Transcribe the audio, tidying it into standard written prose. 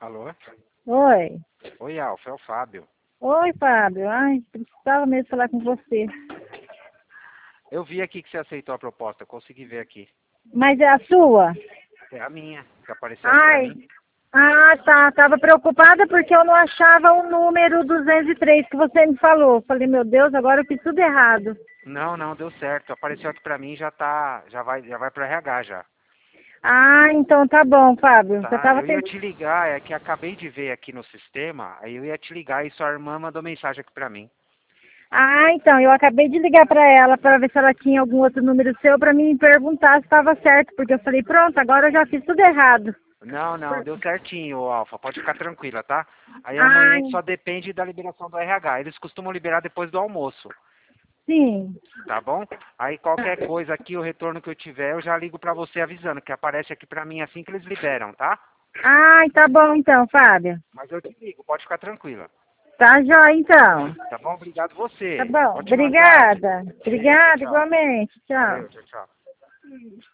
Alô? Oi. Oi, Alfa, é o Fábio. Oi, Fábio. Ai, precisava mesmo falar com você. Eu vi aqui que você aceitou a proposta, eu consegui ver aqui. Mas é a sua? É a minha, que apareceu aqui pra Ai. mim. Ah, tá. Tava preocupada porque eu não achava o número 203 que você me falou. Falei, meu Deus, agora eu fiz tudo errado. Não, deu certo. Apareceu aqui pra mim, já vai pro RH já. Ah, então tá bom, Fábio. Eu Tá, tava eu ia tendo... te ligar, é que acabei de ver aqui no sistema, aí eu ia te ligar e sua irmã mandou mensagem aqui pra mim. Ah, então, eu acabei de ligar pra ela para ver se ela tinha algum outro número seu pra me perguntar se estava certo, porque eu falei, pronto, agora eu já fiz tudo errado. Não, deu certinho, Alfa, pode ficar tranquila, tá? Aí amanhã Ai, só depende da liberação do RH, eles costumam liberar depois do almoço. sim. Tá bom? Aí qualquer coisa aqui, o retorno que eu tiver, eu já ligo pra você avisando, que aparece aqui pra mim assim que eles liberam, tá? Ai, tá bom então, Fábio. Mas eu te ligo, pode ficar tranquila. Tá jóia então. Tá bom? Obrigado Tá você. bom. Ótima tarde. Obrigada. Beleza, Obrigada, tchau. igualmente. Tchau. Valeu, tchau.